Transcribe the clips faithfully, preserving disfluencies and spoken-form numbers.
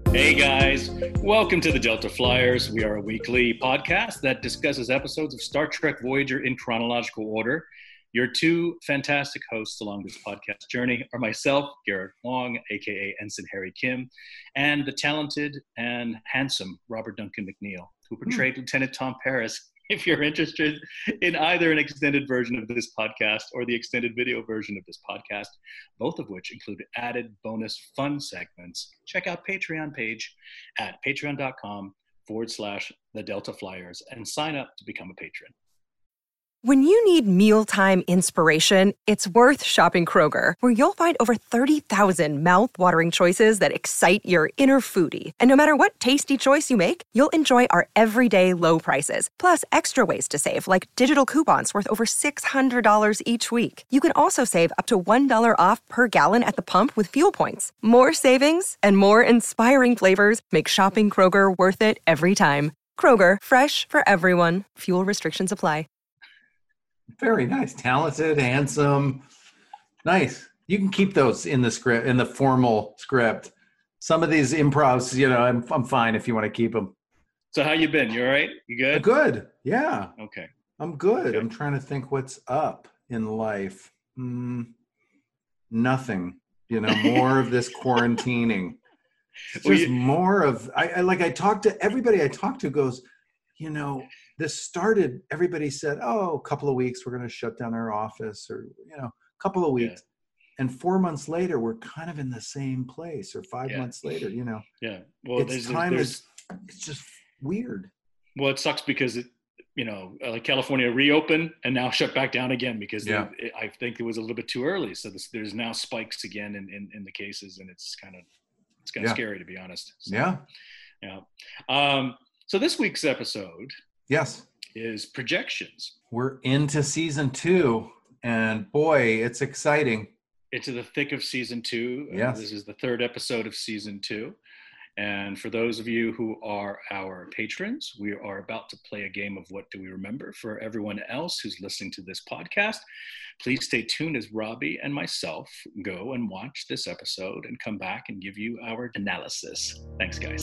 Hey guys, welcome to the Delta Flyers. We are a weekly podcast that discusses episodes of Star Trek Voyager in chronological order. Your two fantastic hosts along this podcast journey are myself, Garrett Wong, aka Ensign Harry Kim, and the talented and handsome Robert Duncan McNeil, who portrayed mm. Lieutenant Tom Paris. If you're interested in either an extended version of this podcast or the extended video version of this podcast, both of which include added bonus fun segments, check out Patreon page at patreon.com forward slash the Delta Flyers and sign up to become a patron. When you need mealtime inspiration, it's worth shopping Kroger, where you'll find over thirty thousand mouth-watering choices that excite your inner foodie. And no matter what tasty choice you make, you'll enjoy our everyday low prices, plus extra ways to save, like digital coupons worth over six hundred dollars each week. You can also save up to one dollar off per gallon at the pump with fuel points. More savings and more inspiring flavors make shopping Kroger worth it every time. Kroger, fresh for everyone. Fuel restrictions apply. Very nice. Talented, handsome. Nice. You can keep those in the script, in the formal script. Some of these improvs, you know, I'm I'm fine if you want to keep them. So how you been? You all right? You good? Good. Yeah. Okay. I'm good. Okay. I'm trying to think what's up in life. Mm, nothing. You know, more of this quarantining. It's Well, just you- more of, I, I like I talk to everybody I talk to goes, you know, this started, everybody said, oh, a couple of weeks, we're going to shut down our office, or, you know, a couple of weeks. Yeah. And four months later, we're kind of in the same place, or five yeah. months later, you know. Yeah. Well, it's there's, time there's, is, it's just weird. Well, it sucks because, it, you know, like California reopened and now shut back down again because yeah. they, I think it was a little bit too early. So this, there's now spikes again in, in, in the cases, and it's kind of, it's kind of yeah. scary, to be honest. So, yeah. Yeah. Um, so this week's episode yes. is projections. We're into season two, and boy, it's exciting. Into the thick of season two. Yes. Uh, this is the third episode of season two. And for those of you who are our patrons, we are about to play a game of What Do We Remember? For everyone else who's listening to this podcast, please stay tuned as Robbie and myself go and watch this episode and come back and give you our analysis. Thanks, guys.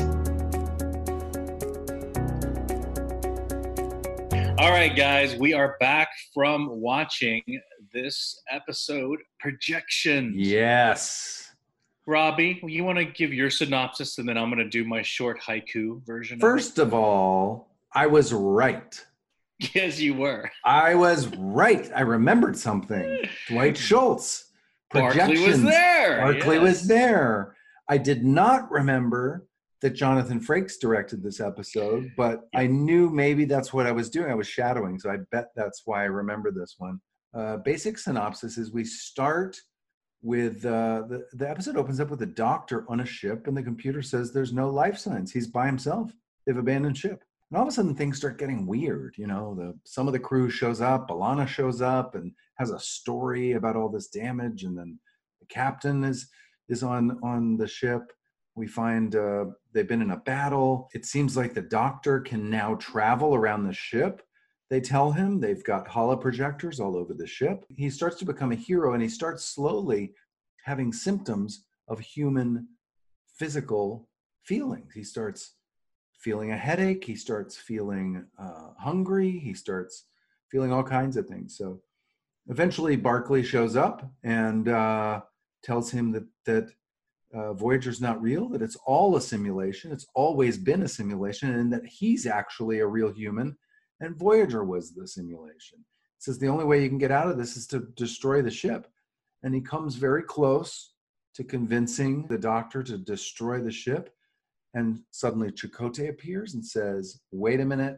All right, guys, we are back from watching this episode, Projections. Yes. Robbie, you want to give your synopsis, and then I'm going to do my short haiku version? First of, of all, I was right. Yes, you were. I was right. I remembered something. Dwight Schultz. Barclay was there. Barclay yes. was there. I did not remember that Jonathan Frakes directed this episode, but I knew maybe that's what I was doing. I was shadowing, so I bet that's why I remember this one. Uh, basic synopsis is we start with, uh, the, the episode opens up with a doctor on a ship, and the computer says there's no life signs. He's by himself. They've abandoned ship. And all of a sudden things start getting weird. You know, the some of the crew shows up, Alana shows up and has a story about all this damage, and then the captain is is on, on the ship. We find uh, they've been in a battle. It seems like the doctor can now travel around the ship. They tell him they've got holoprojectors all over the ship. He starts to become a hero, and he starts slowly having symptoms of human physical feelings. He starts feeling a headache. He starts feeling uh, hungry. He starts feeling all kinds of things. So eventually Barclay shows up and uh, tells him that, that uh, Voyager's not real, that it's all a simulation. It's always been a simulation, and that he's actually a real human, and Voyager was the simulation. He says the only way you can get out of this is to destroy the ship. And he comes very close to convincing the doctor to destroy the ship. And suddenly Chakotay appears and says, wait a minute,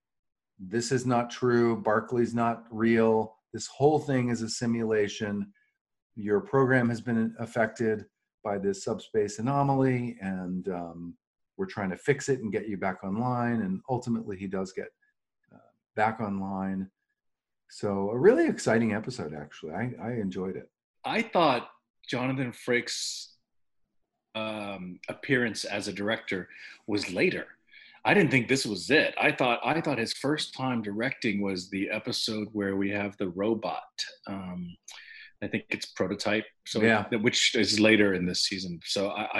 this is not true. Barclay's not real. This whole thing is a simulation. Your program has been affected by this subspace anomaly, and um, we're trying to fix it and get you back online. And ultimately he does get uh, back online. So a really exciting episode, actually. I, I enjoyed it. I thought Jonathan Frakes' um, appearance as a director was later. I didn't think this was it. I thought I thought his first time directing was the episode where we have the robot. Um, I think it's Prototype, so yeah. which is later in this season. So I, I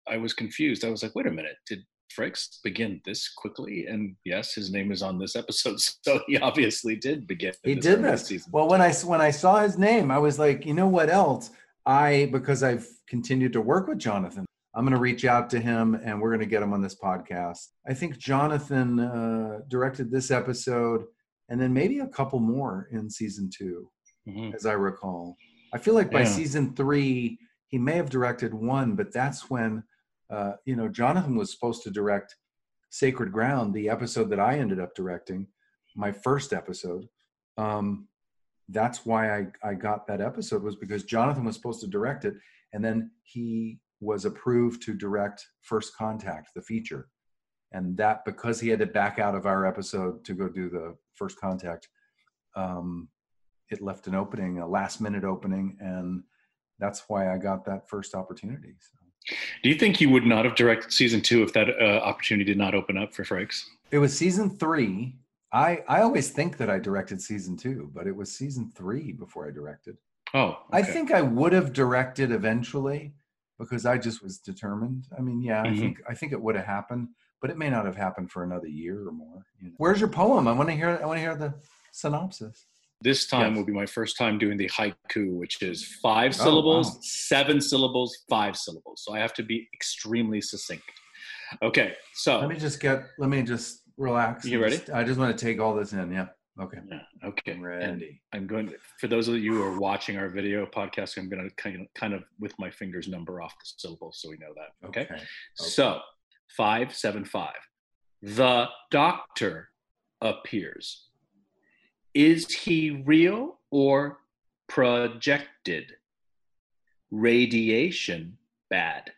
I was confused. I was like, wait a minute, did Frakes begin this quickly? And yes, his name is on this episode, so he obviously did begin. He this did this. Season. Well, when I when I saw his name, I was like, you know what else? I because I've continued to work with Jonathan, I'm going to reach out to him and we're going to get him on this podcast. I think Jonathan uh, directed this episode and then maybe a couple more in season two, mm-hmm. as I recall. I feel like by yeah. season three, he may have directed one, but that's when. Uh, you know, Jonathan was supposed to direct Sacred Ground, the episode that I ended up directing, my first episode. Um, that's why I, I got that episode, was because Jonathan was supposed to direct it. And then he was approved to direct First Contact, the feature. And that, because he had to back out of our episode to go do the First Contact, um, it left an opening, a last minute opening. And that's why I got that first opportunity. So. Do you think you would not have directed season two if that uh, opportunity did not open up for Frakes? It was season three. I, I always think that I directed season two, but it was season three before I directed. Oh, okay. I think I would have directed eventually because I just was determined. I mean, yeah, mm-hmm. I think I think it would have happened, but it may not have happened for another year or more. You know. Where's your poem? I want to hear. I want to hear the synopsis. This time yes. will be my first time doing the haiku, which is five oh, syllables, wow. seven syllables, five syllables. So I have to be extremely succinct. Okay, so. Let me just get, let me just relax. You ready? Just, I just want to take all this in, yeah. Okay. Yeah, okay. I'm ready. And I'm going to, for those of you who are watching our video podcast, I'm going to kind of, kind of with my fingers number off the syllables so we know that, okay? okay. okay. So, five, seven, five. The doctor appears. Is he real or projected? Radiation bad.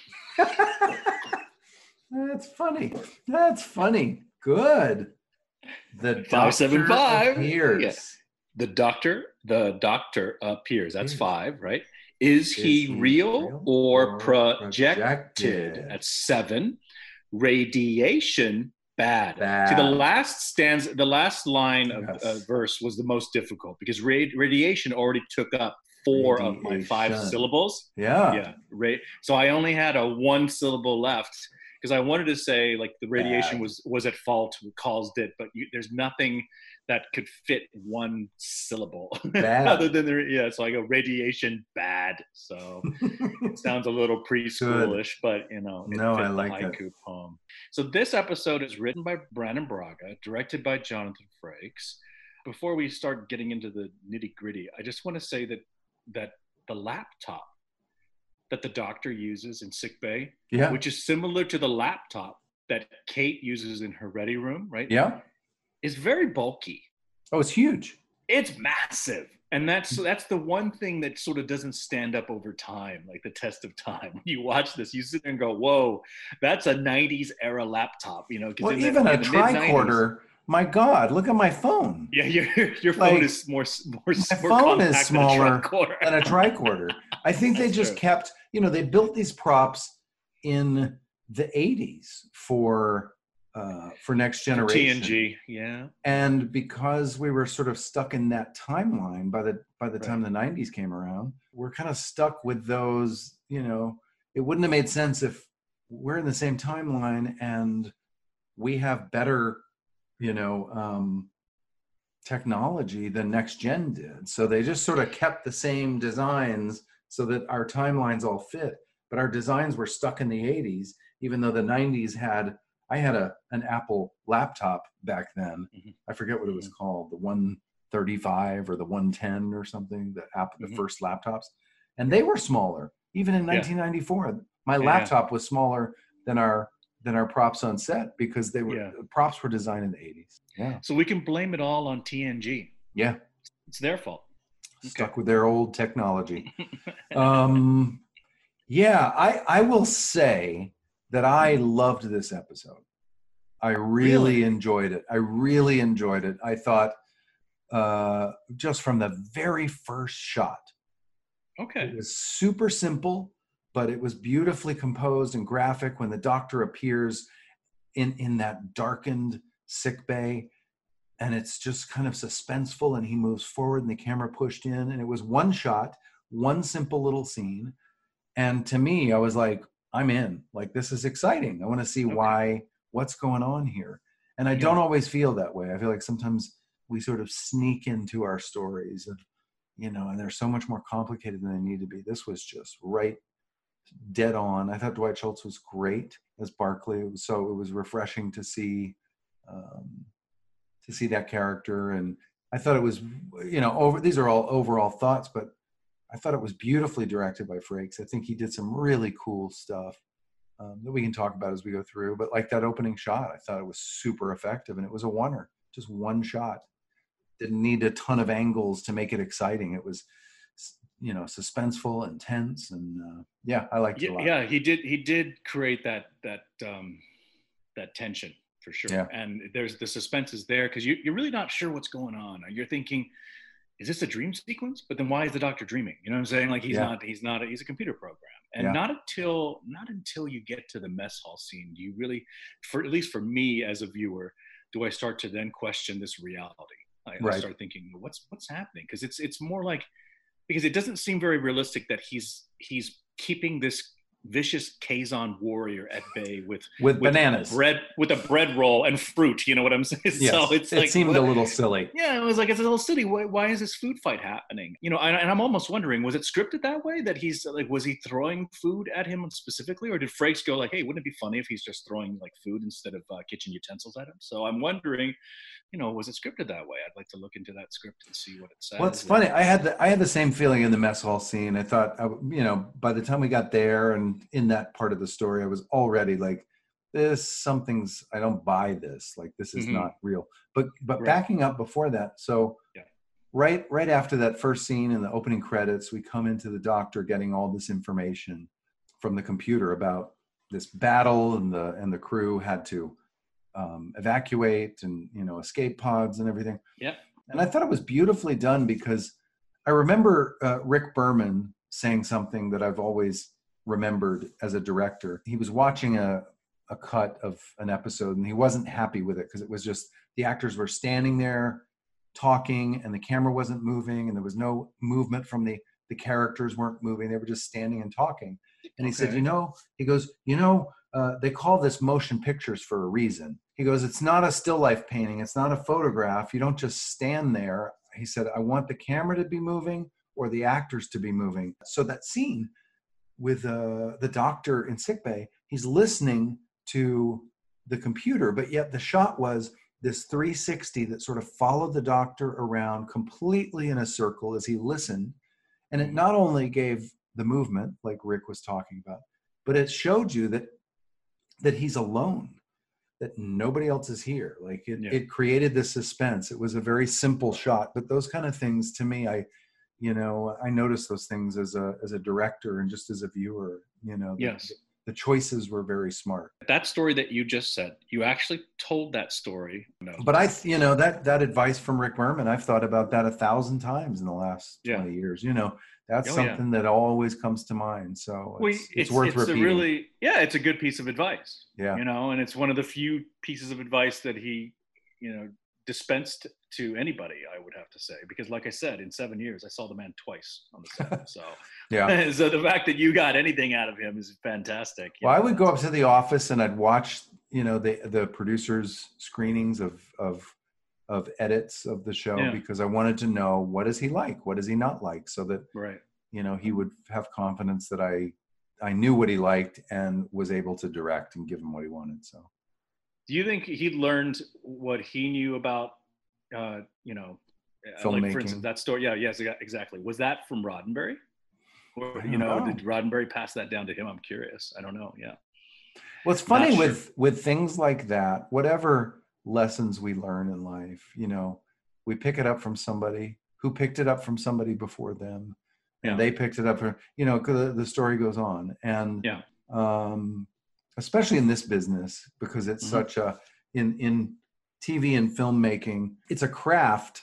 That's funny. That's funny. Good. The five seven five appears. Yeah. The doctor, the doctor appears. That's five, right? Is, Is he, he real, real or, or projected? projected? That's seven. Radiation bad. bad. See, the last stands, the last line of yes. uh, verse was the most difficult because rad- radiation already took up four radiation. of my five syllables. Yeah. Yeah. Ra- so I only had a one syllable left because I wanted to say like the radiation bad. was was at fault, caused it, but you, there's nothing that could fit one syllable other than the, yeah. So I go radiation bad. So it sounds a little preschoolish, but you know, it no, fit I like the haiku it. poem. So this episode is written by Brannon Braga, directed by Jonathan Frakes. Before we start getting into the nitty gritty, I just want to say that that the laptop that the doctor uses in sickbay, yeah. which is similar to the laptop that Kate uses in her ready room, right? Yeah. Is very bulky. Oh, it's huge. It's massive. And that's that's the one thing that sort of doesn't stand up over time, like the test of time. When you watch this, you sit there and go, whoa, that's a nineties era laptop, you know? Well, even the, a tricorder, my God, look at my phone. Yeah, your, your phone like, is more, more, my more phone is smaller than a tricorder. I think they just true. kept, you know, they built these props in the eighties for uh, for Next Generation. T N G, yeah. And because we were sort of stuck in that timeline by the by the time right. the nineties came around, we're kind of stuck with those, you know, it wouldn't have made sense if we're in the same timeline and we have better, you know, um, technology than Next Gen did. So they just sort of kept the same designs so that our timelines all fit. But our designs were stuck in the eighties, even though the nineties had, I had a an Apple laptop back then. Mm-hmm. I forget what it was mm-hmm. called, the one thirty-five or the one ten or something, the Apple, mm-hmm. the first laptops. And they were smaller, even in nineteen ninety-four. Yeah. My yeah. laptop was smaller than our than our props on set because they were yeah. the props were designed in the eighties. Yeah. So we can blame it all on T N G. Yeah. It's their fault. Stuck okay. with their old technology. um, yeah, I, I will say that I loved this episode. I really, really enjoyed it. I really enjoyed it. I thought uh, just from the very first shot. Okay. It was super simple, but it was beautifully composed and graphic when the doctor appears in, in that darkened sick bay. And it's just kind of suspenseful and he moves forward and the camera pushed in. And it was one shot, one simple little scene. And to me, I was like, I'm in. Like, this is exciting. I want to see Okay. why, what's going on here. And I Yeah. don't always feel that way. I feel like sometimes we sort of sneak into our stories and, you know, and they're so much more complicated than they need to be. This was just right dead on. I thought Dwight Schultz was great as Barclay. It was, so it was refreshing to see, um, to see that character. And I thought it was, you know, over, these are all overall thoughts, but I thought it was beautifully directed by Frakes. I think he did some really cool stuff um, that we can talk about as we go through. But like that opening shot, I thought it was super effective, and it was a oneer, just one shot. Didn't need a ton of angles to make it exciting. It was, you know, suspenseful and tense, and uh, yeah, I liked it Yeah, a lot. yeah, he did. He did create that that um, that tension for sure. Yeah. And there's the suspense is there because you, you're really not sure what's going on. You're thinking, is this a dream sequence? But then why is the doctor dreaming? You know what I'm saying? Like he's Yeah. not. He's not. A, he's a computer program. And Yeah. not until not until you get to the mess hall scene do you really, for at least for me as a viewer, do I start to then question this reality. I, Right. I start thinking, what's what's happening? Because it's it's more like because it doesn't seem very realistic that he's he's keeping this vicious Kazon warrior at bay with With bananas. bread with a bread roll and fruit. You know what I'm saying? Yes. So it's it like seemed what- a little silly. yeah, it was like it's a little silly. Why, why is this food fight happening? You know, and, and I'm almost wondering, was it scripted that way? That he's like, was he throwing food at him specifically, or did Frakes go like, "Hey, wouldn't it be funny if he's just throwing like food instead of uh, kitchen utensils at him?" So I'm wondering, you know, was it scripted that way? I'd like to look into that script and see what it says. Well, it's funny. I had the I had the same feeling in the mess hall scene. I thought, I, you know, by the time we got there and in that part of the story, I was already like, "This something's. I don't buy this. Like, this is Mhm. not real." But but Right. backing up before that, so Yeah. right right after that first scene in the opening credits, we come into the doctor getting all this information from the computer about this battle, and the and the crew had to um, evacuate and, you know, escape pods and everything. Yeah. And I thought it was beautifully done because I remember uh, Rick Berman saying something that I've always remembered as a director. He was watching a, a cut of an episode and he wasn't happy with it because it was just the actors were standing there talking and the camera wasn't moving and there was no movement from the, the characters weren't moving. They were just standing and talking. And he said, Okay. you know, he goes, you know, uh, they call this motion pictures for a reason. He goes, it's not a still life painting. It's not a photograph. You don't just stand there. He said, I want the camera to be moving or the actors to be moving. So that scene with uh, the doctor in sickbay, he's listening to the computer, but yet the shot was this three sixty that sort of followed the doctor around completely in a circle as he listened. And it not only gave the movement, like Rick was talking about, but it showed you that that he's alone, that nobody else is here. Like it, Yeah. it created this suspense. It was a very simple shot, but those kind of things to me, I, you know, I noticed those things as a as a director and just as a viewer. You know, the, Yes. the choices were very smart. That story that you just said, you actually told that story. No. But I, you know, that that advice from Rick Berman, I've thought about that a thousand times in the last Yeah. twenty years. You know, that's Oh, yeah. something that always comes to mind. So Well, it's, it's, worth it's repeating. a really, yeah, it's a good piece of advice. Yeah. You know, and it's one of the few pieces of advice that he, you know, dispensed to anybody, I would have to say. Because like I said, in seven years, I saw the man twice on the set. So, Yeah. so the fact that you got anything out of him is fantastic. You Well, I know, would go up that's- to the office and I'd watch, you know, the the producers' screenings of of of edits of the show Yeah. because I wanted to know what is he like, what does he not like, so that Right. you know he would have confidence that I I knew what he liked and was able to direct and give him what he wanted. So Do you think he learned what he knew about, uh, you know, uh, like for instance, Filmmaking. that story? Yeah, yes, exactly. Was that from Roddenberry? Or, I you don't know, know. did Roddenberry pass that down to him? I'm curious. I don't know. Yeah. well, it's funny Not sure. with with things like that. Whatever lessons we learn in life, you know, we pick it up from somebody who picked it up from somebody before them. And Yeah. they picked it up for, you know, 'cause the, the story goes on. And Yeah. um, especially in this business, because it's Mhm. such a, in, in T V and filmmaking, it's a craft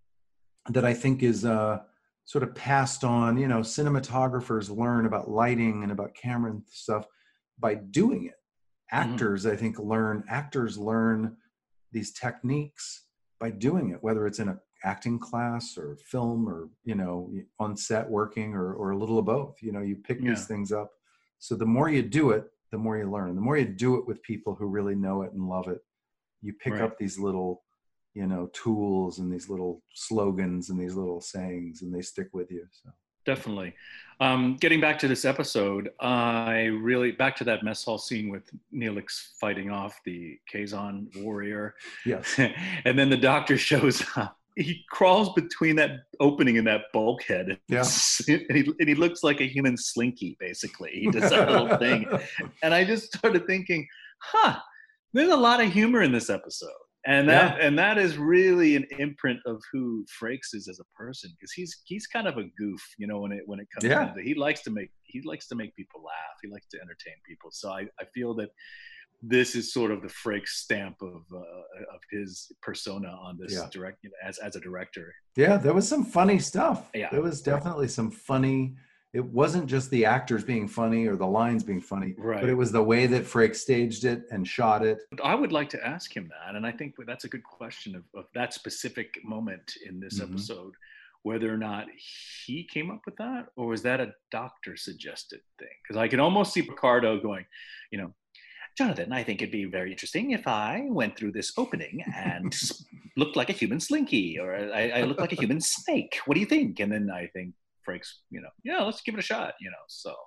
that I think is uh, sort of passed on. You know, cinematographers learn about lighting and about camera and stuff by doing it. Actors, I think, learn, actors learn these techniques by doing it, whether it's in a acting class or film or, you know, on set working or, or a little of both. You know, you pick Yeah. these things up. So the more you do it, the more you learn. The more you do it with people who really know it and love it, you pick Right. up these little, you know, tools and these little slogans and these little sayings, and they stick with you. So Definitely. Um, getting back to this episode, I really, back to that mess hall scene with Neelix fighting off the Kazon warrior. yes, And then the doctor shows up. He crawls between that opening and that bulkhead. Yeah. And he, and he looks like a human slinky, basically. He does that little thing. And I just started thinking, huh, there's a lot of humor in this episode. And that Yeah. and that is really an imprint of who Frakes is as a person, because he's he's kind of a goof, you know, when it when it comes Yeah. down to, he likes to make he likes to make people laugh. He likes to entertain people. So I, I feel that this is sort of the Frakes stamp of uh, of his persona on this Yeah. direct, you know, as as a director. Yeah, there was some funny stuff. Yeah. There was definitely some funny. It wasn't just the actors being funny or the lines being funny, Right. but it was the way that Frakes staged it and shot it. But I would like to ask him that, and I think that's a good question of, of that specific moment in this Mhm. episode, whether or not he came up with that, or was that a doctor suggested thing? Because I can almost see Picardo going, you know, Jonathan, I think it'd be very interesting if I went through this opening and s- looked like a human slinky, or I, I looked like a human snake. What do you think? And then I think Frakes, you know, yeah, let's give it a shot, you know. So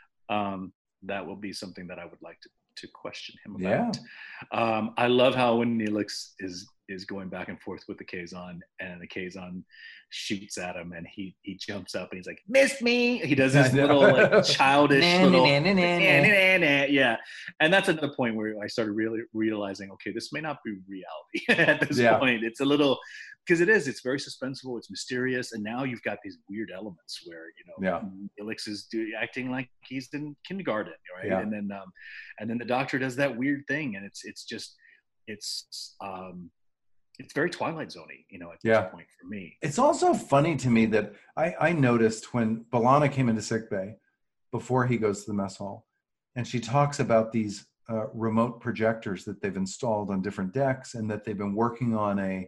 um, that will be something that I would like to, to question him about. Um, I love how when Neelix is is going back and forth with the Kazon, and the Kazon shoots at him, and he he jumps up and he's like, "Missed me!" He does this I know. little like childish Nah, little nah, nah, nah, nah, nah. nah, nah, yeah. And that's at the point where I started really realizing, okay, this may not be reality at this Yeah. point. It's a little, because it is, it's very suspenseful, it's mysterious, and now you've got these weird elements where, you know, Yeah. Neelix is do, acting like he's in kindergarten, right? Yeah. And then um, and then the doctor does that weird thing, and it's it's just it's um it's very Twilight Zone-y, you know, at Yeah. this point for me. It's also funny to me that I, I noticed when B'Elanna came into sickbay before he goes to the mess hall, and she talks about these uh, remote projectors that they've installed on different decks, and that they've been working on a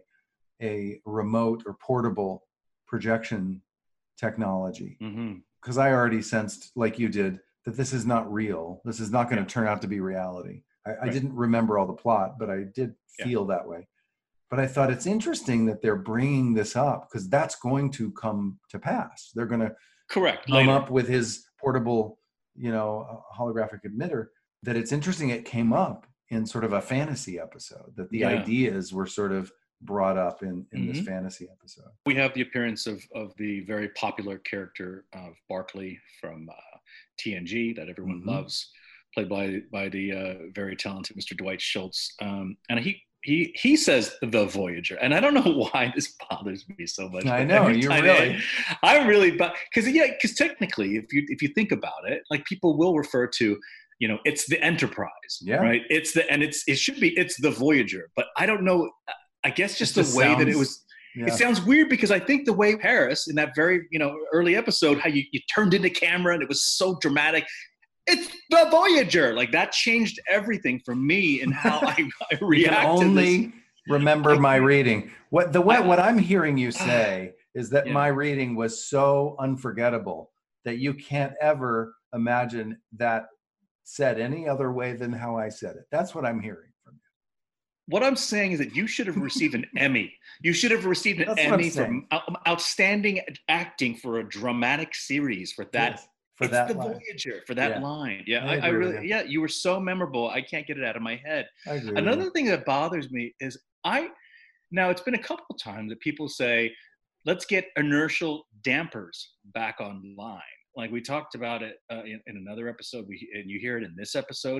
a remote or portable projection technology. Mm-hmm. Because I already sensed, like you did, that this is not real. This is not going to Yeah. turn out to be reality. I, I Right. didn't remember all the plot, but I did Yeah. feel that way. But I thought it's interesting that they're bringing this up, because that's going to come to pass. They're going to Correct. come Later. up with his portable, you know, uh, holographic emitter. That it's interesting it came up in sort of a fantasy episode, that the Yeah. ideas were sort of brought up in, in this Mhm. fantasy episode. We have the appearance of, of the very popular character of Barclay from uh, T N G that everyone Mhm. loves, played by by the uh, very talented Mister Dwight Schultz. Um, and he he he says the Voyager, and I don't know why this bothers me so much. I but know, every you time really- I, I really, but because yeah, because technically, if you if you think about it, like people will refer to, you know, it's the Enterprise, Yeah. right? It's the and it's it should be it's the Voyager, but I don't know. I guess just It the just way that it sounds- was. Yeah. It sounds weird because I think the way Paris in that very, you know, early episode, how you, you turned into camera and it was so dramatic. It's the Voyager. Like that changed everything for me in how I, I You can react only to this. remember I- my reading. What the what, I- what I'm hearing you say is that Yeah. my reading was so unforgettable that you can't ever imagine that said any other way than how I said it. That's what I'm hearing from you. What I'm saying is that you should have received an Emmy. You should have received an That's what I'm Emmy for saying. out- outstanding acting for a dramatic series for that. Yes, for it's that the line. Voyager for that Yeah. line. Yeah, I I, I agree with really, you. yeah, you were so memorable. I can't get it out of my head. I agree with Another you. thing that bothers me is I now it's been a couple of times that people say, let's get inertial dampers back online. Like we talked about it uh, in, in another episode, we, and you hear it in this episode.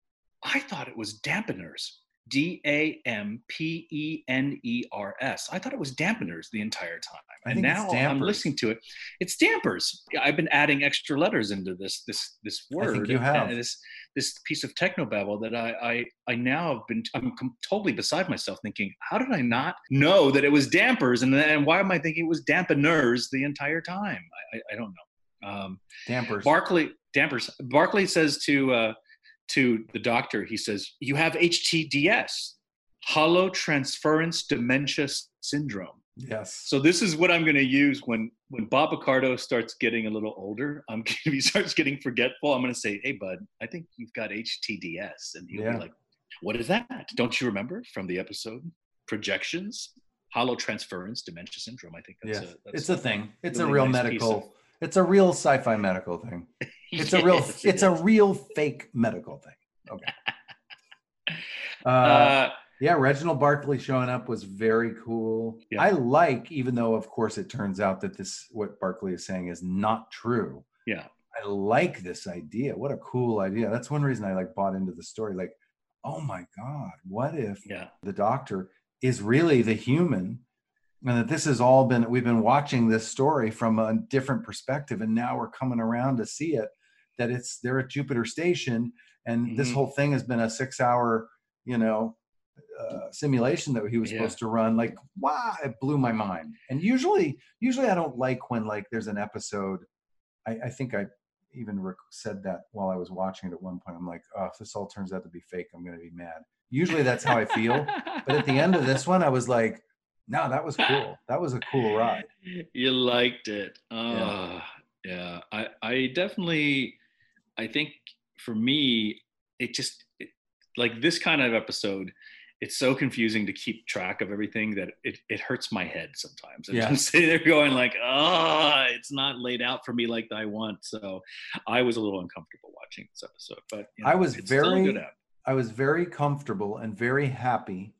I thought it was dampeners. D A M P E N E R S. I thought it was dampeners the entire time. I And think it's now I'm dampers. listening to it. It's dampers. I've been adding extra letters into this this this I word. think you have. and this this piece of technobabble that I I I now have been I'm com- totally beside myself thinking, how did I not know that it was dampers, and then why am I thinking it was dampeners the entire time? I I, I don't know. Um, Dampers. Barclay dampers. Barclay says to uh, to the doctor, he says, "You have H T D S, hollow transference dementia syndrome." Yes. So this is what I'm going to use when when Bob Picardo starts getting a little older. I'm if he starts getting forgetful, I'm going to say, "Hey, bud, I think you've got H T D S," and he'll Yeah. be like, "What is that? Don't you remember from the episode Projections, Hollow Transference, Dementia Syndrome?" I think that's Yes. a that's It's a thing. It's really a real nice piece medical. of- It's a real sci-fi medical thing. It's a real. Yes, it It's a is. real fake medical thing. Okay. Uh, Uh, yeah, Reginald Barkley showing up was very cool. Yeah. I like, even though of course it turns out that this what Barkley is saying is not true. yeah. I like this idea. What a cool idea. That's one reason I like bought into the story. Like, oh my God, what if Yeah. the doctor is really the human, and that this has all been, we've been watching this story from a different perspective, and now we're coming around to see it, that it's, they're at Jupiter Station, and this Mhm. whole thing has been a six hour, you know, uh, simulation that he was Yeah. supposed to run. Like, wow, it blew my mind. And usually, usually I don't like when like there's an episode, I, I think I even rec- said that while I was watching it at one point. I'm like, oh, if this all turns out to be fake, I'm going to be mad. Usually that's how I feel. But at the end of this one, I was like, no, that was cool. That was a cool ride. You liked it. Oh, Yeah. yeah. I, I definitely, I think for me, it just, it, like this kind of episode, it's so confusing to keep track of everything that it, it hurts my head sometimes. And Yeah. I'm sitting there going like, oh, it's not laid out for me like I want. So I was a little uncomfortable watching this episode, but you know, I was it's still a very, good app. I was very comfortable and very happy,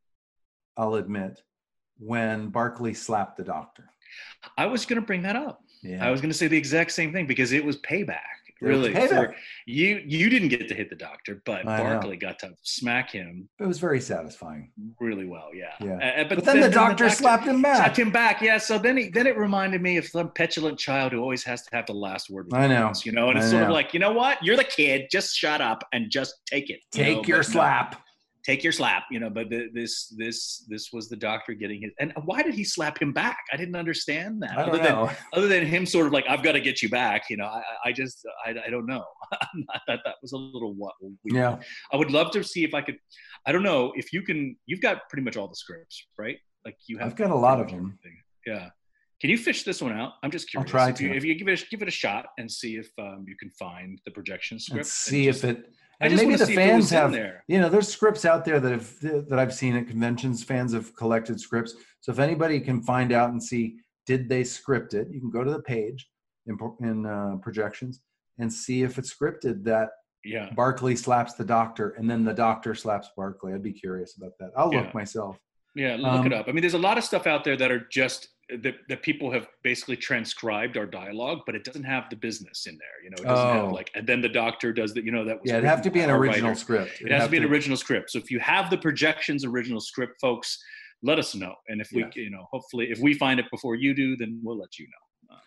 I'll admit, when Barkley slapped the doctor. I was going to bring that up. Yeah. I was going to say the exact same thing because it was payback. It was Really, payback. for you, you didn't get to hit the doctor, but I know. Barkley got to smack him It was very satisfying. really well. Yeah, Yeah. Uh, But, then, the doctor slapped him back. slapped him back. Yeah, so then he, then it reminded me of some petulant child who always has to have the last word. With I know. parents, you know, and it's I sort of know. like, you know what, you're the kid, just shut up and just take it. you Take know, your but no, slap. take your slap, you know. But the, this this this was the doctor getting his. And why did he slap him back? I didn't understand that. I don't other know. than other than him sort of like, I've got to get you back. You know, I I just I, I don't know. I thought that was a little what weird. Yeah. I would love to see if I could. I don't know if you can. You've got pretty much all the scripts, right? Like you have. I've got a lot pretty of much them. everything. Yeah. Can you fish this one out? I'm just I'll curious. try if, you, to. if you give it a, give it a shot and see if um, you can find the projection script. And see just, if it. I And just maybe wanna the see if it was fans in have. there. You know, there's scripts out there that have that I've seen at conventions. Fans have collected scripts. So if anybody can find out and see, did they script it? You can go to the page in in uh, projections and see if it's scripted that Yeah. Barkley slaps the doctor and then the doctor slaps Barkley. I'd be curious about that. I'll look Yeah. myself. Yeah, look Um, it up. I mean, there's a lot of stuff out there that are just that, that people have basically transcribed our dialogue, but it doesn't have the business in there. You know, it doesn't Oh. have like, and then the doctor does that. You know, that was Yeah, it'd have to be an our original writer. script. It has to be an original script. So if you have the projections original script, folks, let us know. And if Yeah. we, you know, hopefully, if we find it before you do, then we'll let you know.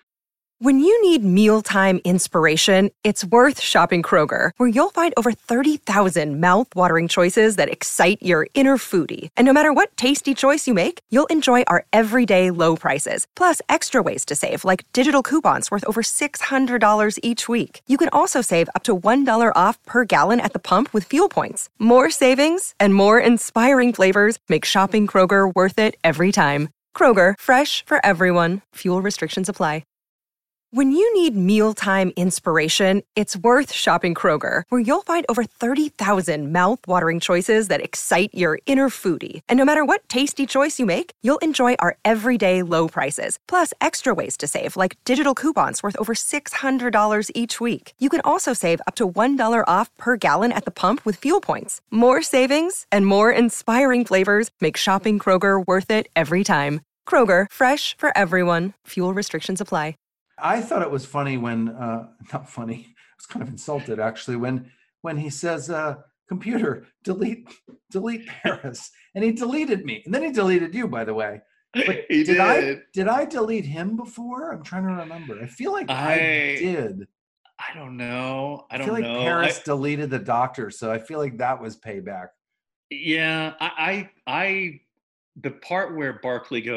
When you need mealtime inspiration, it's worth shopping Kroger, where you'll find over thirty thousand mouthwatering choices that excite your inner foodie. And no matter what tasty choice you make, you'll enjoy our everyday low prices, plus extra ways to save, like digital coupons worth over six hundred dollars each week. You can also save up to one dollar off per gallon at the pump with fuel points. More savings and more inspiring flavors make shopping Kroger worth it every time. Kroger, fresh for everyone. Fuel restrictions apply. When you need mealtime inspiration, it's worth shopping Kroger, where you'll find over thirty thousand mouthwatering choices that excite your inner foodie. And no matter what tasty choice you make, you'll enjoy our everyday low prices, plus extra ways to save, like digital coupons worth over six hundred dollars each week. You can also save up to one dollar off per gallon at the pump with fuel points. More savings and more inspiring flavors make shopping Kroger worth it every time. Kroger, fresh for everyone. Fuel restrictions apply. I thought it was funny when, uh, not funny, I was kind of insulted actually, when when he says, uh, computer, delete, delete Paris. And he deleted me. And then he deleted you, by the way. But He did I did. did I delete him before? I'm trying to remember. I feel like I, I- did. I don't know. I I don't feel like know. Paris I- deleted the doctor, so I feel like that was payback. Yeah, I, I, I, the part where Barkley goes,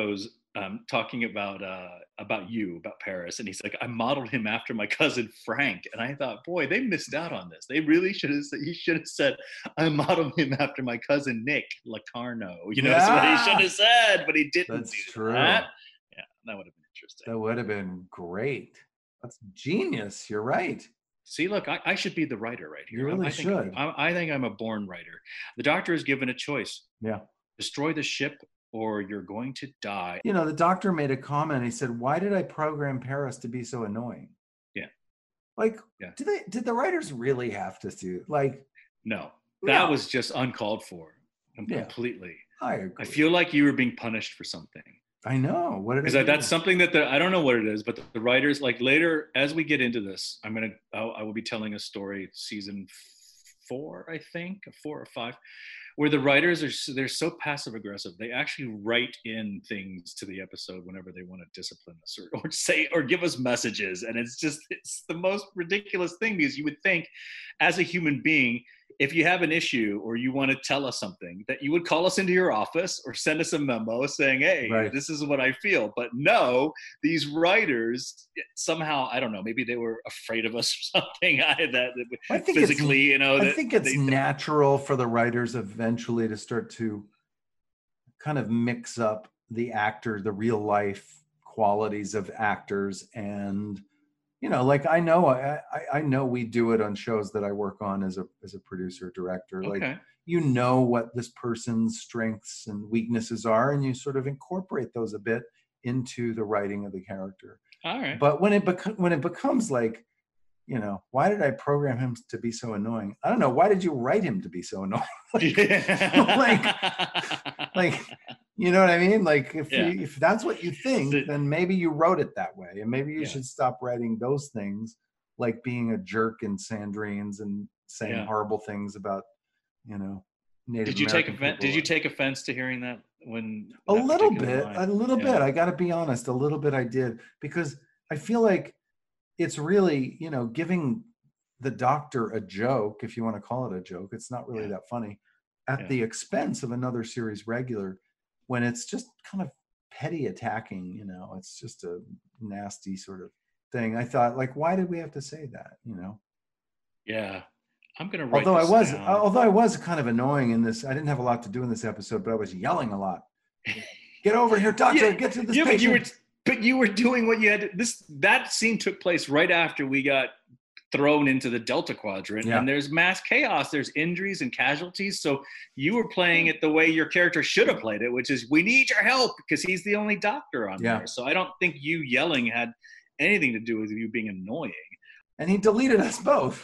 um, talking about uh, about you, about Paris, and he's like, I modeled him after my cousin Frank, and I thought, boy, they missed out on this. They really should have. He should have said, I modeled him after my cousin Nick Locarno. You know, yeah. That's what he should have said, but he didn't. That's do true. That. Yeah, that would have been interesting. That would have been great. That's genius. You're right. See, look, I, I should be the writer right here. You really I think, should. I, I think I'm a born writer. The doctor is given a choice. Yeah. Destroy the ship or you're going to die. You know, the doctor made a comment. He said, why did I program Paris to be so annoying? Yeah. Like, yeah. did they, did the writers really have to do, like? No, that no. was just uncalled for completely. Yeah, I agree. I feel like you were being punished for something. I know. What did Because that's something that the, I don't know what it is, but the, the writers, like later, as we get into this, I'm going to, I will be telling a story, season four, I think, four or five, where the writers are, they're so passive aggressive. They actually write in things to the episode whenever they want to discipline us or, or say, or give us messages. And it's just, it's the most ridiculous thing because you would think as a human being, if you have an issue or you want to tell us something, that you would call us into your office or send us a memo saying, hey, right. this is what I feel. But no, these writers somehow, I don't know, maybe they were afraid of us or something. I, that, I think physically, you know. I that, think it's they, natural for the writers eventually to start to kind of mix up the actor, the real life qualities of actors and, you know, like I know, I, I know we do it on shows that I work on as a as a producer director. Like, okay. you know what this person's strengths and weaknesses are, and you sort of incorporate those a bit into the writing of the character. All right. But when it beco- when it becomes like, you know, why did I program him to be so annoying? I don't know. Why did you write him to be so annoying? like, like, like, you know what I mean? Like, if yeah. you, if that's what you think, the, then maybe you wrote it that way, and maybe you yeah. should stop writing those things, like being a jerk in Sandrines and saying yeah. horrible things about, you know, Native Did you American take offense? Did you take offense to hearing that when a that little bit, line? a little yeah. bit? I got to be honest, a little bit I did, because I feel like it's really, you know, giving the doctor a joke, if you want to call it a joke. It's not really yeah. that funny, at yeah. the expense of another series regular, when it's just kind of petty attacking, you know, it's just a nasty sort of thing. I thought, like, why did we have to say that, you know? Yeah. I'm going to write although this I was, down. although I was kind of annoying in this, I didn't have a lot to do in this episode, but I was yelling a lot. Get over here, doctor, yeah, get to this yeah, patient. But you, were, but you were doing what you had to, this, that scene took place right after we got thrown into the Delta Quadrant, yeah. and there's mass chaos, there's injuries and casualties. So you were playing it the way your character should have played it, which is, we need your help, because he's the only doctor on yeah. there. So I don't think you yelling had anything to do with you being annoying. And he deleted us both.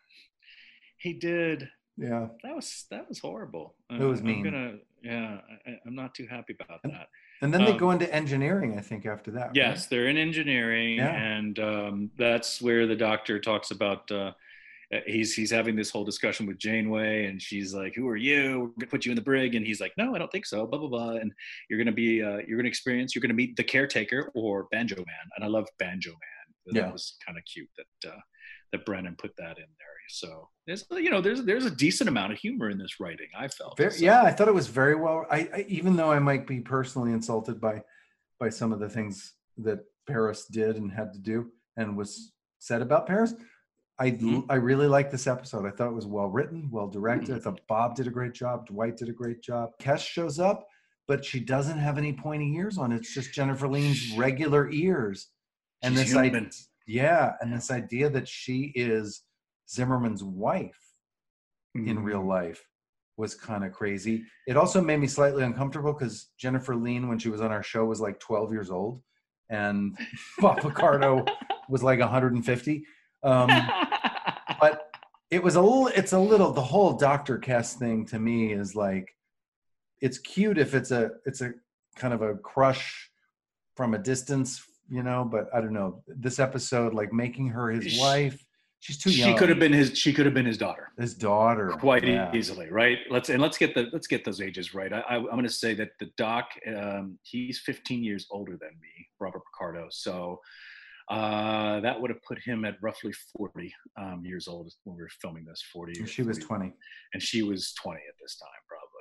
He did. Yeah. That was that was horrible. It was uh, mean. I'm gonna, yeah, I, I'm not too happy about and, that. And then they um, go into engineering, I think, after that. Yes, right? they're in engineering, yeah. and um, that's where the doctor talks about. Uh, he's he's having this whole discussion with Janeway, and she's like, "Who are you? We're gonna put you in the brig," and he's like, "No, I don't think so." Blah blah blah. And you're gonna be, uh, you're gonna experience, you're gonna meet the caretaker or Banjo Man, and I love Banjo Man. That yeah. was kind of cute that uh, that Brennan put that in there. So there's, you know, there's there's a decent amount of humor in this writing, I felt. Very, so. Yeah, I thought it was very well. I, I even though I might be personally insulted by by some of the things that Paris did and had to do and was said about Paris, I mm-hmm. I really liked this episode. I thought it was well written, well directed. Mm-hmm. I thought Bob did a great job. Dwight did a great job. Kes shows up, but she doesn't have any pointy ears on. It's just Jennifer Lean's regular ears. And She's this human. I, yeah, and this idea that she is Zimmerman's wife mm-hmm. in real life was kind of crazy. It also made me slightly uncomfortable because Jennifer Lean, when she was on our show, was like twelve years old, and Bob Picardo was like one hundred fifty. Um, but it was a little, it's a little, the whole Doctor Kes thing to me is like, it's cute if it's a, it's a kind of a crush from a distance, you know, but I don't know, this episode, like making her his she, wife, she's too young. She could have been his, she could have been his daughter. His daughter. Quite yeah. easily, right? Let's, and let's get the, let's get those ages right. I, I, I'm going to say that the doc, um, he's fifteen years older than me, Robert Picardo. So uh, that would have put him at roughly forty um, years old when we were filming this, forty. And she was twenty. And she was twenty at this time, probably. Yeah.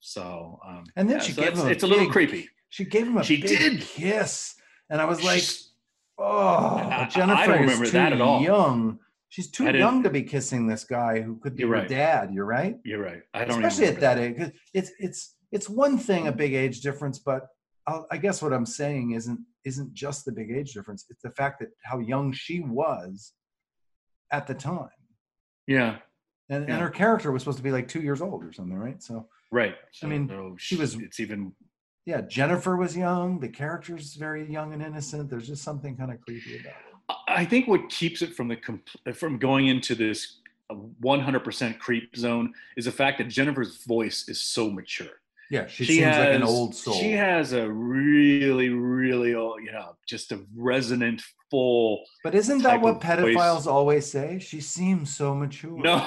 So, um, and then yeah, she so gave it's, him a it's a little big- creepy. She gave him a She big did. kiss, and I was like, She's- "Oh, I- Jennifer I don't is remember too that at all. young. She's too I didn't- young to be kissing this guy who could be You're her right. dad." You're right. You're right. I don't Especially even at that age. 'Cause It's it's it's one thing, a big age difference, but I'll, I guess what I'm saying isn't isn't just the big age difference. It's the fact that how young she was at the time, Yeah. and Yeah. and her character was supposed to be like two years old or something, right? So Right. I mean, So she was- It's even. yeah, Jennifer was young. The character's very young and innocent. There's just something kind of creepy about it. I think what keeps it from the compl- from going into this one hundred percent creep zone is the fact that Jennifer's voice is so mature. Yeah, she, seems like an has- old soul. She has a really, really old, you know, just a resonant, full. But isn't that type what of pedophiles voice. always say? She seems so mature. No,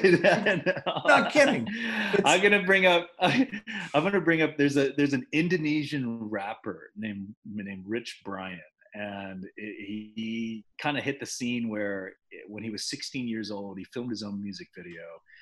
Not kidding. I'm gonna bring up. I'm gonna bring up. There's a there's an Indonesian rapper named named Rich Brian, and he, he kind of hit the scene where when he was sixteen years old, he filmed his own music video,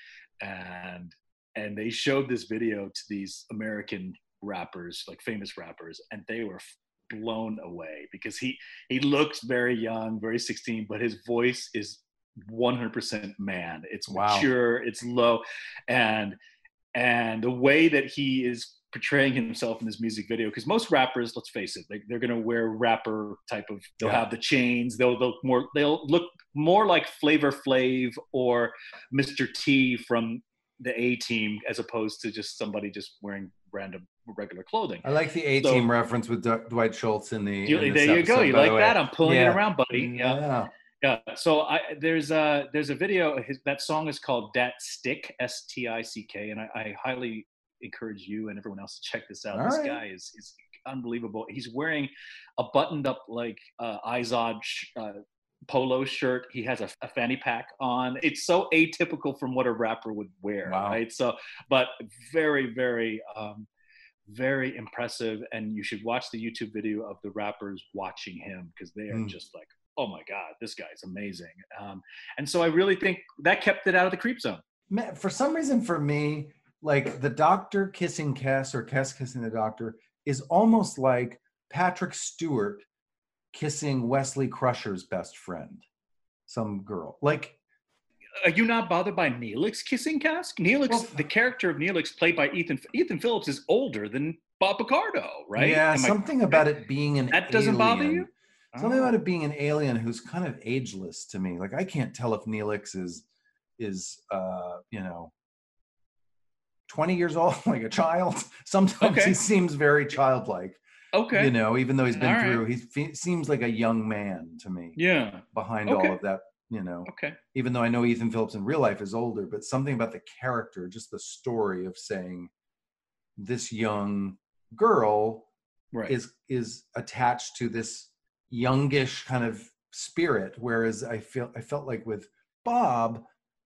and and they showed this video to these American rappers, like famous rappers, and they were blown away because he he looks very young, very sixteen, but his voice is one hundred percent man. It's Wow. mature, it's low, and and the way that he is portraying himself in this music video, because most rappers, let's face it, they, they're going to wear rapper type of, they'll Yeah. have the chains, they'll look more, they'll look more like Flavor Flav or Mister T from the A-Team, as opposed to just somebody just wearing random regular clothing. I like the A-Team so, reference with D- Dwight Schultz in the. You, in there you episode, go. You like that? I'm pulling yeah. it around, buddy. Yeah. yeah. Yeah. So I, there's a there's a video. His, that song is called "Dat Stick," S T I C K, and I, I highly encourage you and everyone else to check this out. All this right. guy is is unbelievable. He's wearing a buttoned up like uh, Izod uh, polo shirt. He has a, a fanny pack on. It's so atypical from what a rapper would wear, Wow. right? So, but very, very, um, very impressive. And you should watch the YouTube video of the rappers watching him because they are mm. just like, oh my God, this guy's amazing. Um, and so I really think that kept it out of the creep zone. For some reason, for me, like the doctor kissing Kes or Kes kissing the doctor is almost like Patrick Stewart kissing Wesley Crusher's best friend, some girl. Like, are you not bothered by Neelix kissing Kes? Neelix, well, the character of Neelix, played by Ethan Ethan Phillips, is older than Bob Picardo, right? Yeah, Am something I, about it being an that doesn't alien. bother you. Something oh. about it being an alien who's kind of ageless to me. Like I can't tell if Neelix is is uh, you know twenty years old, like a child. Sometimes okay. he seems very childlike. Okay. You know, even though he's been all through, right. he seems like a young man to me. Yeah. Behind okay. all of that, you know. Okay. Even though I know Ethan Phillips in real life is older, but something about the character, just the story of saying this young girl right. is is attached to this youngish kind of spirit, whereas I feel I felt like with Bob,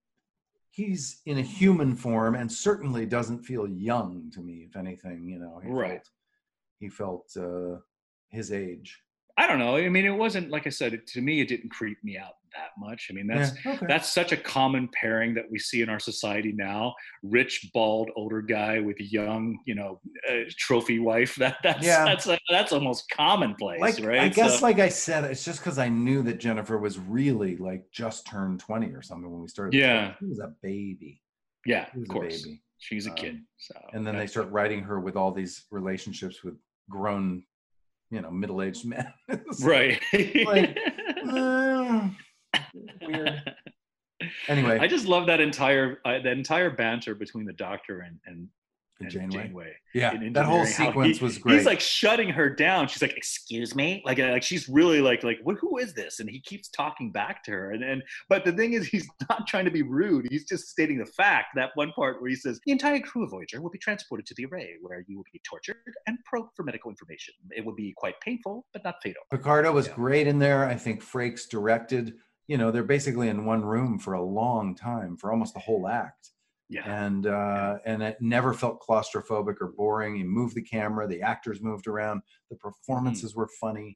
he's in a human form and certainly doesn't feel young to me. If anything, you know, he right. felt he felt uh, his age. I don't know. I mean, it wasn't, like I said, it, to me, it didn't creep me out that much. I mean, that's yeah, okay. that's such a common pairing that we see in our society now. Rich, bald, older guy with young, you know, uh, trophy wife. That that's yeah. that's a, that's almost commonplace, like, right? I guess, so, like I said, it's just because I knew that Jennifer was really like just turned twenty or something when we started. Yeah, she was a baby. Yeah, she was of course. A baby. She's a kid. Um, so and then they start writing her with all these relationships with grown, you know, middle-aged men. Right. like, uh, weird. Anyway, I just love that entire uh, that entire banter between the Doctor and and, and Janeway. Janeway. Yeah, that whole sequence he, was great. He's like shutting her down. She's like, "Excuse me," like like she's really like like what? Who is this? And he keeps talking back to her. And and but the thing is, he's not trying to be rude. He's just stating the fact. That one part where he says, "The entire crew of Voyager will be transported to the array, where you will be tortured and probed for medical information. It will be quite painful, but not fatal." Picardo was yeah. great in there. I think Frakes directed. You know, they're basically in one room for a long time, for almost the whole act. Yeah. And uh, yeah. and it never felt claustrophobic or boring. You moved the camera, the actors moved around, the performances mm-hmm. were funny.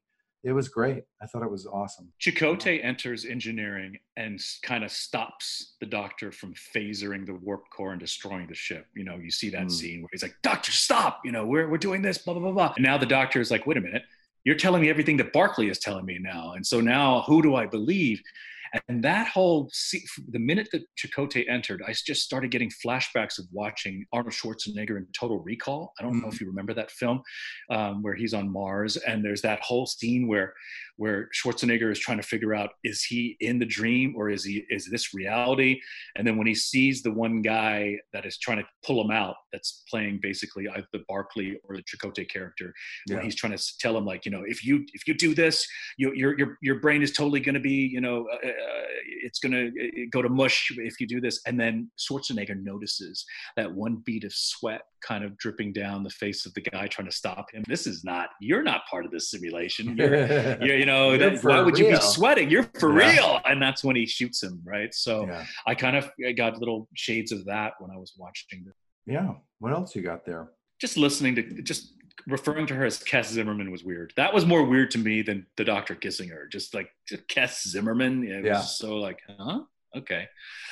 It was great. I thought it was awesome. Chakotay enters engineering and kind of stops the Doctor from phasering the warp core and destroying the ship. You know, you see that mm. scene where he's like, Doctor, stop! You know, we're, we're doing this, blah, blah, blah, blah. And now the Doctor is like, wait a minute, you're telling me everything that Barclay is telling me now. And so now who do I believe? And that whole, the minute that Chakotay entered, I just started getting flashbacks of watching Arnold Schwarzenegger in Total Recall. I don't mm. know if you remember that film, um, where he's on Mars. And there's that whole scene where where Schwarzenegger is trying to figure out, is he in the dream or is he is this reality? And then when he sees the one guy that is trying to pull him out, that's playing basically either the Barclay or the Chakotay character, yeah. when he's trying to tell him, like, you know, if you if you do this, you, your your your brain is totally going to be, you know, uh, it's going to go to mush if you do this. And then Schwarzenegger notices that one bead of sweat kind of dripping down the face of the guy trying to stop him. This is not, you're not part of this simulation. You're, you're you know, that, why would real. you be sweating? You're for yeah. real. And that's when he shoots him, right? So yeah. I kind of I got little shades of that when I was watching this. Yeah. What else you got there? Just listening to, just referring to her as Kes Zimmerman was weird. That was more weird to me than the Doctor kissing her. Just like just Kes Zimmerman. It was yeah. so like, huh? Okay.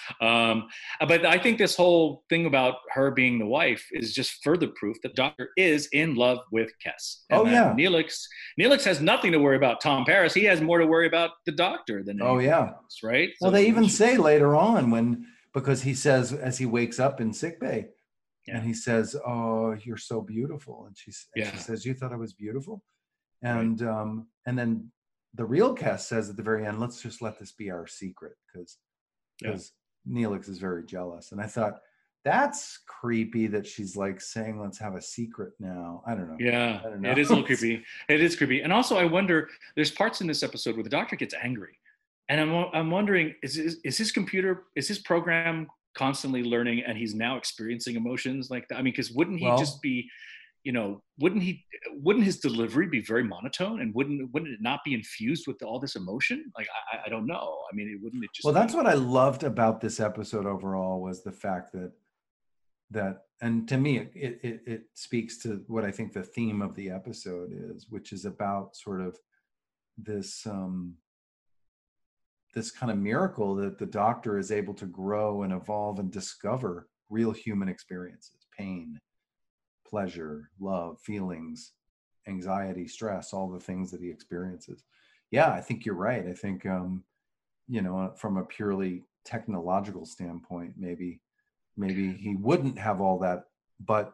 Um, but I think this whole thing about her being the wife is just further proof that Doctor is in love with Kes. And oh, yeah. Neelix, Neelix has nothing to worry about Tom Paris. He has more to worry about the Doctor than oh, yeah. else, right? Well, so they even say later on when, because he says, as he wakes up in sickbay, yeah. and he says, oh, you're so beautiful. And, she's, and yeah. she says, you thought I was beautiful? And right. um, and then the real Kes says at the very end, let's just let this be our secret, because because yeah. Neelix is very jealous. And I thought, that's creepy that she's like saying, let's have a secret now. I don't know. Yeah, I don't know. It is a little creepy. It is creepy. And also I wonder, there's parts in this episode where the Doctor gets angry. And I'm I'm wondering, is, is, is his computer, is his program constantly learning and he's now experiencing emotions like that? I mean, because wouldn't he well, just be, you know, wouldn't he, wouldn't his delivery be very monotone, and wouldn't, wouldn't it not be infused with all this emotion? Like, I, I don't know. I mean, it wouldn't it just. Well, be- that's what I loved about this episode overall, was the fact that, that, and to me, it, it, it speaks to what I think the theme of the episode is, which is about sort of this, um, this kind of miracle that the Doctor is able to grow and evolve and discover real human experiences, pain, pleasure, love, feelings, anxiety, stress, all the things that he experiences. Yeah, I think you're right. I think, um, you know, from a purely technological standpoint, maybe, maybe he wouldn't have all that, but,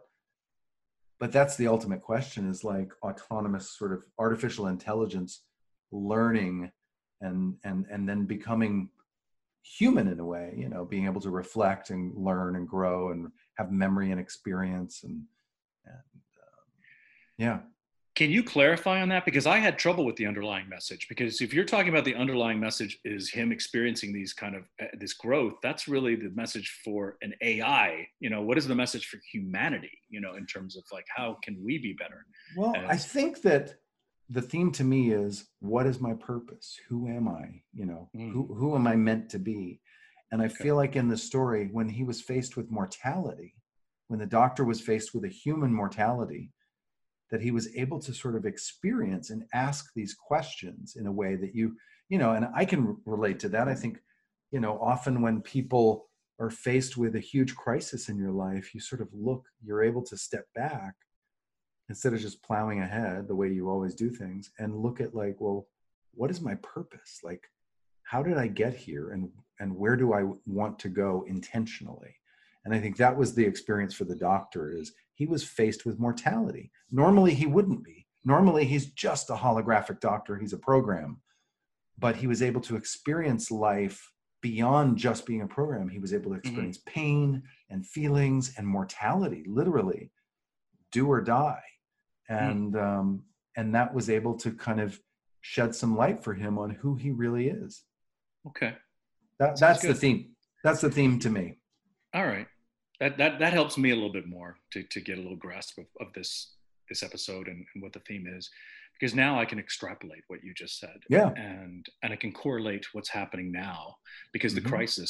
but that's the ultimate question, is like autonomous sort of artificial intelligence learning and, and, and then becoming human in a way, you know, being able to reflect and learn and grow and have memory and experience and, and um, yeah. Can you clarify on that? Because I had trouble with the underlying message, because if you're talking about the underlying message is him experiencing these kind of uh, this growth, that's really the message for an A I. You know, what is the message for humanity, you know, in terms of like, how can we be better? Well, As, I think that the theme to me is, what is my purpose? Who am I? You know, mm. who, who am I meant to be? And I okay. feel like in the story, when he was faced with mortality, when the Doctor was faced with a human mortality, that he was able to sort of experience and ask these questions in a way that you, you know, and I can relate to that. I think, you know, often when people are faced with a huge crisis in your life, you sort of look, you're able to step back instead of just plowing ahead the way you always do things, and look at like, well, what is my purpose? Like, how did I get here? And, and where do I want to go intentionally? And I think that was the experience for the Doctor, is he was faced with mortality. Normally he wouldn't be. Normally he's just a holographic Doctor. He's a program. But he was able to experience life beyond just being a program. He was able to experience mm-hmm. pain and feelings and mortality, literally, do or die. And mm. um, and that was able to kind of shed some light for him on who he really is. Okay. That, that's good. the theme. That's the theme to me. All right. That that that helps me a little bit more to to get a little grasp of, of this this episode and, and what the theme is, because now I can extrapolate what you just said. Yeah. And and I can correlate what's happening now, because mm-hmm. the crisis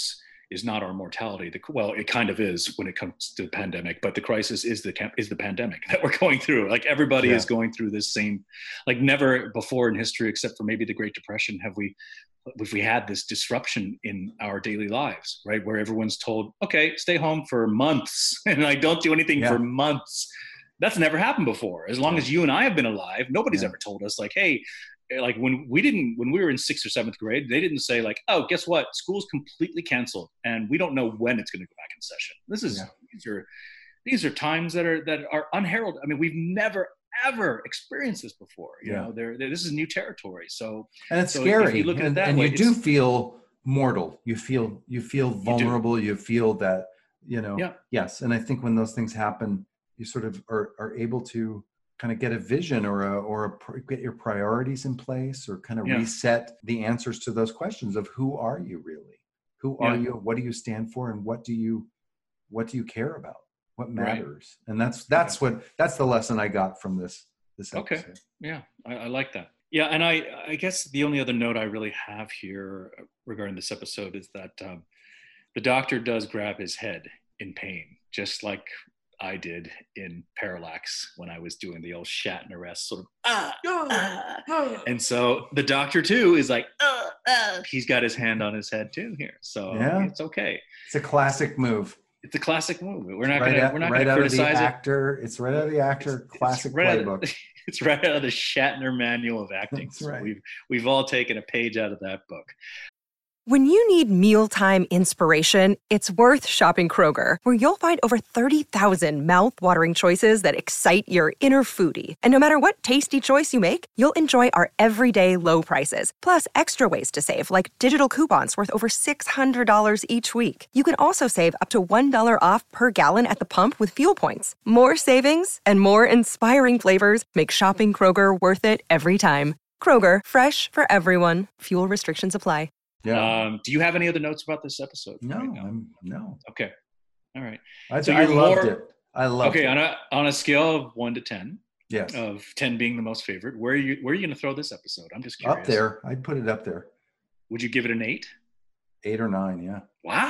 is not our mortality. The, well, it kind of is when it comes to the pandemic, but the crisis is the is the pandemic that we're going through. Like everybody yeah. is going through this same, like never before in history, except for maybe the Great Depression, have we, if we had this disruption in our daily lives, right? Where everyone's told, okay, stay home for months and like don't do anything yeah. for months. That's never happened before. As long yeah. as you and I have been alive, nobody's yeah. ever told us like, hey, like when we didn't, when we were in sixth or seventh grade, they didn't say like, oh, guess what? School's completely canceled and we don't know when it's going to go back in session. This is, yeah. these are, these are times that are, that are unheralded. I mean, we've never, ever experienced this before. You yeah. know, they're, they're, this is new territory. So, and it's so scary. If you look at and, it that and way, you do feel mortal. You feel, you feel vulnerable. You, you feel that, you know, yeah. yes. And I think when those things happen, you sort of are, are able to kind of get a vision or a, or a, get your priorities in place or kind of yeah. reset the answers to those questions of who are you really? Who are yeah. you? What do you stand for? And what do you, what do you care about? What matters? Right. And that's, that's okay. what, that's the lesson I got from this, this episode. Okay. Yeah. I, I like that. Yeah. And I, I guess the only other note I really have here regarding this episode is that um, the doctor does grab his head in pain, just like I did in Parallax when I was doing the old Shatner-esque sort of, ah, ah, ah. And so the doctor too is like, ah, ah. He's got his hand on his head too here. So yeah. it's okay. It's a classic move. It's a classic move. We're not right gonna, out, we're not right gonna criticize the it. Actor, it's right out of the actor, it's, classic it's right playbook. Of, it's right out of the Shatner manual of acting. That's right. So we've, we've all taken a page out of that book. When you need mealtime inspiration, it's worth shopping Kroger, where you'll find over thirty thousand mouth-watering choices that excite your inner foodie. And no matter what tasty choice you make, you'll enjoy our everyday low prices, plus extra ways to save, like digital coupons worth over six hundred dollars each week. You can also save up to one dollar off per gallon at the pump with fuel points. More savings and more inspiring flavors make shopping Kroger worth it every time. Kroger, fresh for everyone. Fuel restrictions apply. Yeah. Um, do you have any other notes about this episode? No, right I'm, no. Okay. All right. I, so I loved more, it. I loved okay, it. Okay, on a on a scale of one to ten. Yes. Of ten being the most favorite, where are you where are you going to throw this episode? I'm just curious. Up there. I'd put it up there. Would you give it an eight? Eight or nine, yeah.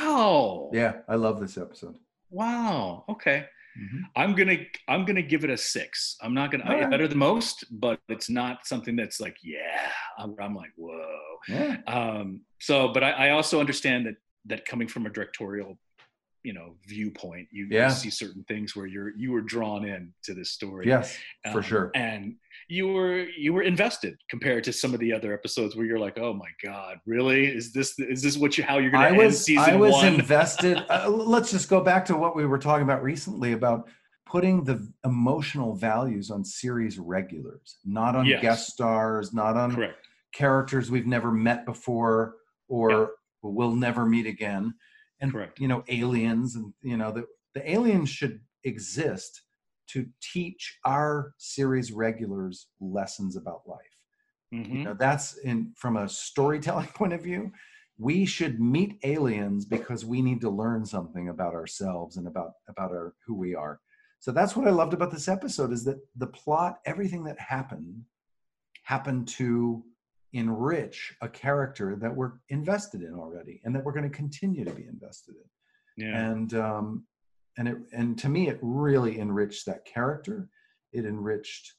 Wow. Yeah, I love this episode. Wow. Okay. Mm-hmm. I'm gonna I'm gonna give it a six. I'm not gonna right. better than most, but it's not something that's like yeah. I'm, I'm like whoa. Yeah. Um. So, but I, I also understand that that coming from a directorial, you know, viewpoint, you, yeah. you see certain things where you're you were drawn in to this story. Yes, um, for sure. And you were you were invested compared to some of the other episodes where you're like, oh my god, really? Is this is this what you how you're going to end season I was one? invested. uh, let's just go back to what we were talking about recently about putting the emotional values on series regulars, not on yes. guest stars, not on Correct. characters we've never met before or yep. will never meet again. And, Correct. you know, aliens and, you know, the, the aliens should exist to teach our series regulars lessons about life. Mm-hmm. You know, that's in, from a storytelling point of view, we should meet aliens because we need to learn something about ourselves and about, about our, who we are. So that's what I loved about this episode is that the plot, everything that happened, happened to enrich a character that we're invested in already and that we're going to continue to be invested in. Yeah. And, um, and it, and to me, it really enriched that character. It enriched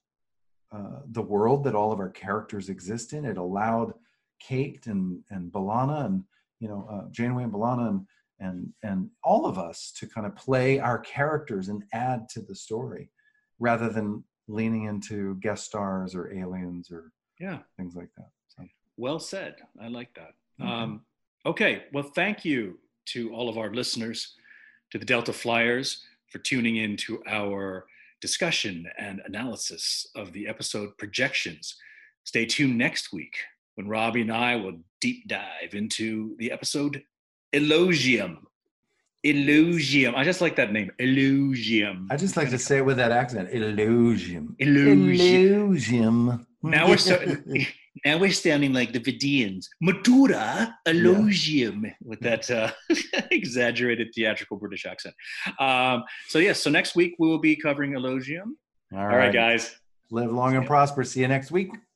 uh, the world that all of our characters exist in. It allowed Kate and, and B'Elanna and, you know, uh, Janeway and B'Elanna and, and, and all of us to kind of play our characters and add to the story rather than leaning into guest stars or aliens or yeah, things like that. So. Well said. I like that. Okay. Um, okay. Well, thank you to all of our listeners, to the Delta Flyers for tuning in to our discussion and analysis of the episode Projections. Stay tuned next week when Robbie and I will deep dive into the episode Elogium. Elogium. I just like that name. Elogium. I just like to say it with that accent. Elogium. Elogium. Elogium. Now we're starting. Now we're sounding like the Vidians. Matura Elogium yeah. with that uh, exaggerated theatrical British accent. Um, so yes. So next week we will be covering Elogium. All right, All right guys. Live long and prosper. See you next week.